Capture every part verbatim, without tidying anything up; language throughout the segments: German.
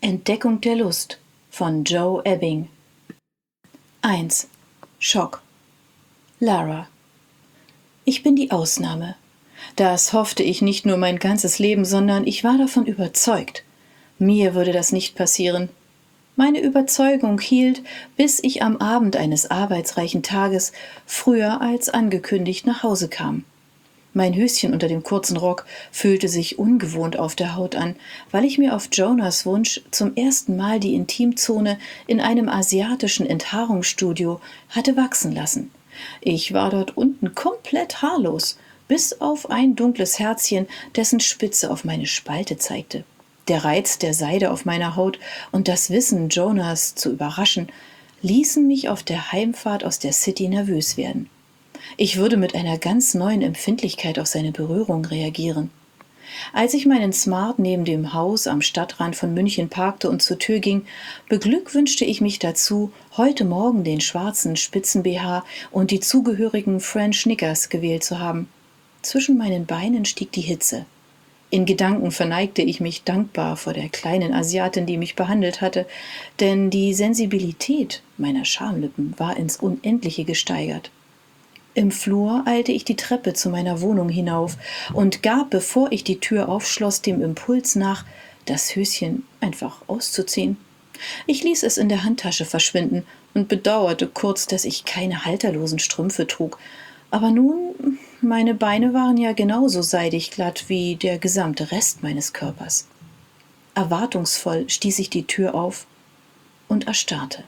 Entdeckung der Lust von Joe Ebbing. eins. Schock. Lara. Ich bin die Ausnahme. Das hoffte ich nicht nur mein ganzes Leben, sondern ich war davon überzeugt. Mir würde das nicht passieren. Meine Überzeugung hielt, bis ich am Abend eines arbeitsreichen Tages früher als angekündigt nach Hause kam. Mein Höschen unter dem kurzen Rock fühlte sich ungewohnt auf der Haut an, weil ich mir auf Jonas Wunsch zum ersten Mal die Intimzone in einem asiatischen Enthaarungsstudio hatte wachsen lassen. Ich war dort unten komplett haarlos, bis auf ein dunkles Herzchen, dessen Spitze auf meine Spalte zeigte. Der Reiz der Seide auf meiner Haut und das Wissen, Jonas zu überraschen, ließen mich auf der Heimfahrt aus der City nervös werden. Ich würde mit einer ganz neuen Empfindlichkeit auf seine Berührung reagieren. Als ich meinen Smart neben dem Haus am Stadtrand von München parkte und zur Tür ging, beglückwünschte ich mich dazu, heute Morgen den schwarzen Spitzen-B H und die zugehörigen French Knickers gewählt zu haben. Zwischen meinen Beinen stieg die Hitze. In Gedanken verneigte ich mich dankbar vor der kleinen Asiatin, die mich behandelt hatte, denn die Sensibilität meiner Schamlippen war ins Unendliche gesteigert. Im Flur eilte ich die Treppe zu meiner Wohnung hinauf und gab, bevor ich die Tür aufschloss, dem Impuls nach, das Höschen einfach auszuziehen. Ich ließ es in der Handtasche verschwinden und bedauerte kurz, dass ich keine halterlosen Strümpfe trug. Aber nun, meine Beine waren ja genauso seidig glatt wie der gesamte Rest meines Körpers. Erwartungsvoll stieß ich die Tür auf und erstarrte.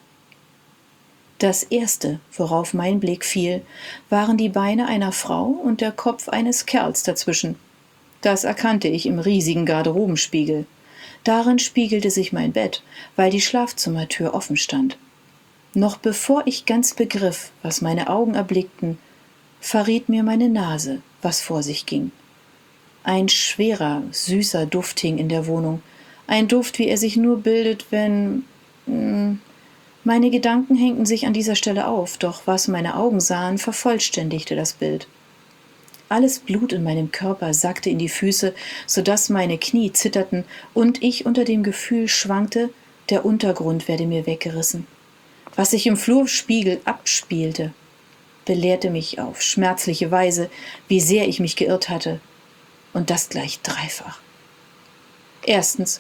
Das Erste, worauf mein Blick fiel, waren die Beine einer Frau und der Kopf eines Kerls dazwischen. Das erkannte ich im riesigen Garderobenspiegel. Darin spiegelte sich mein Bett, weil die Schlafzimmertür offen stand. Noch bevor ich ganz begriff, was meine Augen erblickten, verriet mir meine Nase, was vor sich ging. Ein schwerer, süßer Duft hing in der Wohnung. Ein Duft, wie er sich nur bildet, wenn... Mh, Meine Gedanken hängten sich an dieser Stelle auf, doch was meine Augen sahen, vervollständigte das Bild. Alles Blut in meinem Körper sackte in die Füße, sodass meine Knie zitterten und ich unter dem Gefühl schwankte, der Untergrund werde mir weggerissen. Was sich im Flurspiegel abspielte, belehrte mich auf schmerzliche Weise, wie sehr ich mich geirrt hatte. Und das gleich dreifach. Erstens.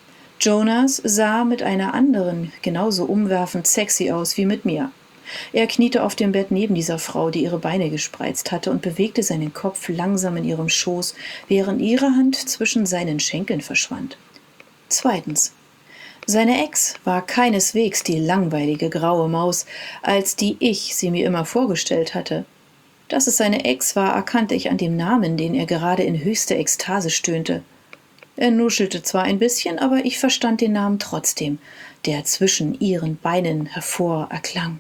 Jonas sah mit einer anderen genauso umwerfend sexy aus wie mit mir. Er kniete auf dem Bett neben dieser Frau, die ihre Beine gespreizt hatte, und bewegte seinen Kopf langsam in ihrem Schoß, während ihre Hand zwischen seinen Schenkeln verschwand. Zweitens. Seine Ex war keineswegs die langweilige graue Maus, als die ich sie mir immer vorgestellt hatte. Dass es seine Ex war, erkannte ich an dem Namen, den er gerade in höchster Ekstase stöhnte. Er nuschelte zwar ein bisschen, aber ich verstand den Namen trotzdem, der zwischen ihren Beinen hervor erklang.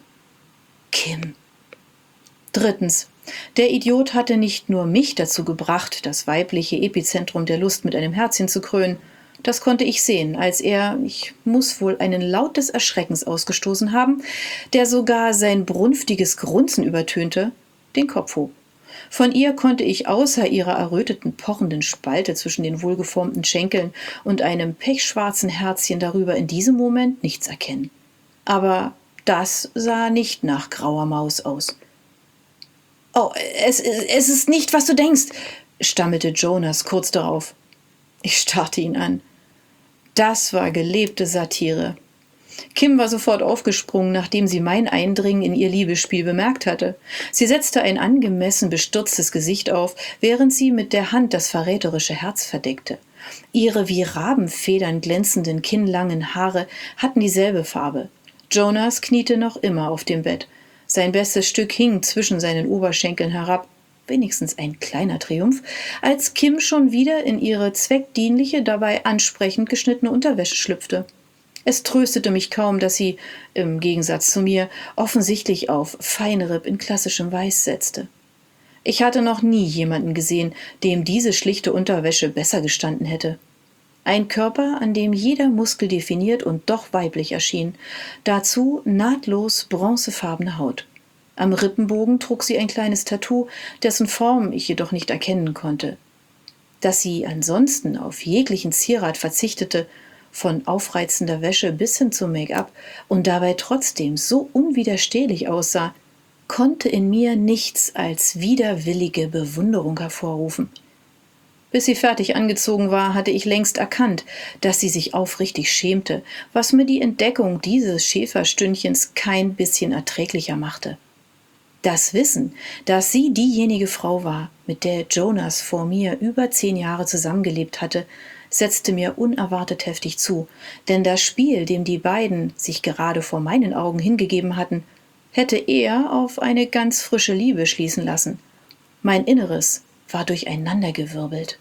Kim. Drittens. Der Idiot hatte nicht nur mich dazu gebracht, das weibliche Epizentrum der Lust mit einem Herzchen zu krönen. Das konnte ich sehen, als er, ich muss wohl einen Laut des Erschreckens ausgestoßen haben, der sogar sein brunftiges Grunzen übertönte, den Kopf hob. Von ihr konnte ich außer ihrer erröteten, pochenden Spalte zwischen den wohlgeformten Schenkeln und einem pechschwarzen Herzchen darüber in diesem Moment nichts erkennen. Aber das sah nicht nach grauer Maus aus. »Oh, es, es ist nicht, was du denkst«, stammelte Jonas kurz darauf. Ich starrte ihn an. Das war gelebte Satire. Kim war sofort aufgesprungen, nachdem sie mein Eindringen in ihr Liebesspiel bemerkt hatte. Sie setzte ein angemessen bestürztes Gesicht auf, während sie mit der Hand das verräterische Herz verdeckte. Ihre wie Rabenfedern glänzenden kinnlangen Haare hatten dieselbe Farbe. Jonas kniete noch immer auf dem Bett. Sein bestes Stück hing zwischen seinen Oberschenkeln herab, wenigstens ein kleiner Triumph, als Kim schon wieder in ihre zweckdienliche, dabei ansprechend geschnittene Unterwäsche schlüpfte. Es tröstete mich kaum, dass sie, im Gegensatz zu mir, offensichtlich auf Feinripp in klassischem Weiß setzte. Ich hatte noch nie jemanden gesehen, dem diese schlichte Unterwäsche besser gestanden hätte. Ein Körper, an dem jeder Muskel definiert und doch weiblich erschien, dazu nahtlos bronzefarbene Haut. Am Rippenbogen trug sie ein kleines Tattoo, dessen Form ich jedoch nicht erkennen konnte. Dass sie ansonsten auf jeglichen Zierat verzichtete von aufreizender Wäsche bis hin zum Make-up und dabei trotzdem so unwiderstehlich aussah, konnte in mir nichts als widerwillige Bewunderung hervorrufen. Bis sie fertig angezogen war, hatte ich längst erkannt, dass sie sich aufrichtig schämte, was mir die Entdeckung dieses Schäferstündchens kein bisschen erträglicher machte. Das Wissen, dass sie diejenige Frau war, mit der Jonas vor mir über zehn Jahre zusammengelebt hatte, setzte mir unerwartet heftig zu, denn das Spiel, dem die beiden sich gerade vor meinen Augen hingegeben hatten, hätte eher auf eine ganz frische Liebe schließen lassen. Mein Inneres war durcheinandergewirbelt.